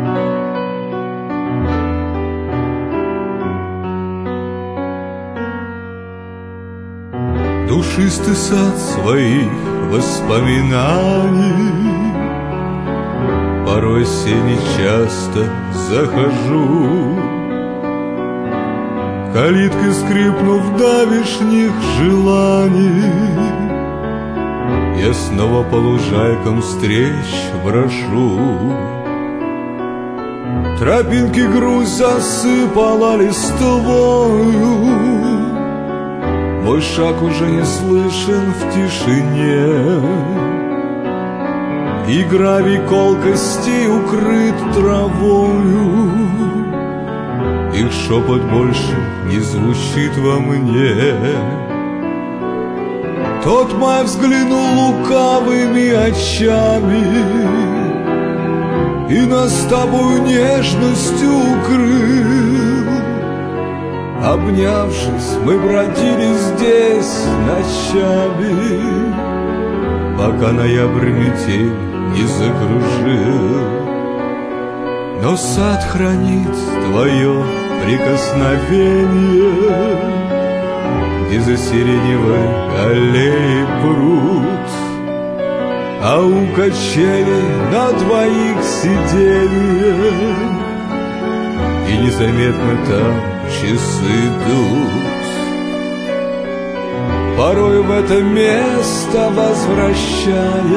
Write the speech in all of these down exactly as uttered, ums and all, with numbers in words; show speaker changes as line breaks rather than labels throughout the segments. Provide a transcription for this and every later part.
Душистый сад своих воспоминаний порой сени часто захожу, калиткой скрипнув давишних желаний, я снова по лужайкам встреч брошу. Тропинки грусть засыпала листвою, мой шаг уже не слышен в тишине, и гравий колкостей укрыт травою, их шепот больше не звучит во мне. Тот май взглянул лукавыми очами и нас с тобою нежностью укрыл. Обнявшись, мы бродили здесь ночами, пока ноябрь метель не закружил. Но сад хранит твое прикосновение, где за сиреневой аллеей пруд, а у качелей на двоих сиденье, и незаметно там часы идут. Порой в это место возвращаясь,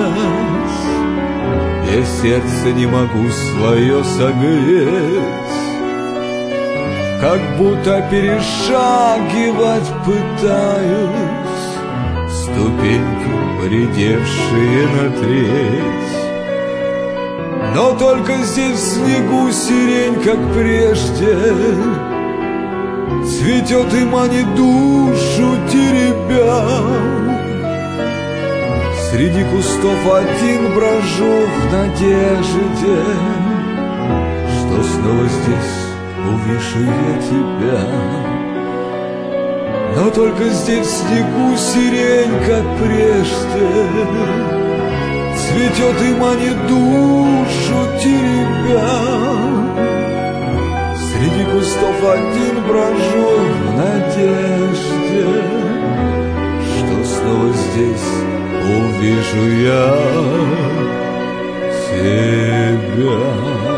я сердце не могу свое согреть, как будто перешагивать пытаюсь ступеньки, поредевшие на треть. Но только здесь в снегу сирень, как прежде, цветет и манит душу теребя. Среди кустов один брожу в надежде, что снова здесь увижу я тебя. Но только здесь в снегу сирень, как прежде, цветет и манит душу теребя. Среди кустов один брожу в надежде, что снова здесь увижу я тебя.